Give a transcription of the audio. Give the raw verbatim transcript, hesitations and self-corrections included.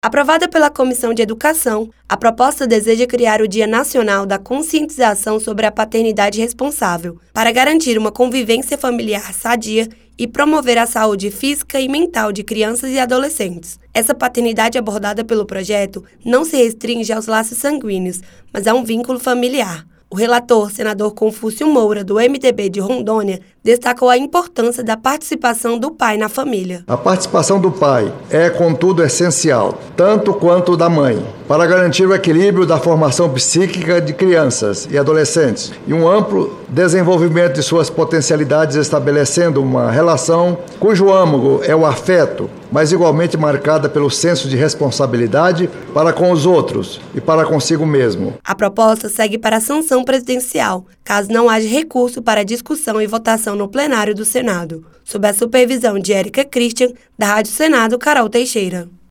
Aprovada pela Comissão de Educação, a proposta deseja criar o Dia Nacional da Conscientização sobre a Paternidade Responsável, para garantir uma convivência familiar sadia e promover a saúde física e mental de crianças e adolescentes. Essa paternidade abordada pelo projeto não se restringe aos laços sanguíneos, mas a um vínculo familiar. O relator, senador Confúcio Moura, do M D B de Rondônia, destacou a importância da participação do pai na família. A participação do pai é, contudo, essencial, tanto quanto da mãe, para garantir o equilíbrio da formação psíquica de crianças e adolescentes e um amplo desenvolvimento de suas potencialidades, estabelecendo uma relação cujo âmago é o afeto, mas igualmente marcada pelo senso de responsabilidade para com os outros e para consigo mesmo. A proposta segue para a sanção presidencial, caso não haja recurso para discussão e votação no plenário do Senado, sob a supervisão de Érica Christian, da Rádio Senado Carol Teixeira.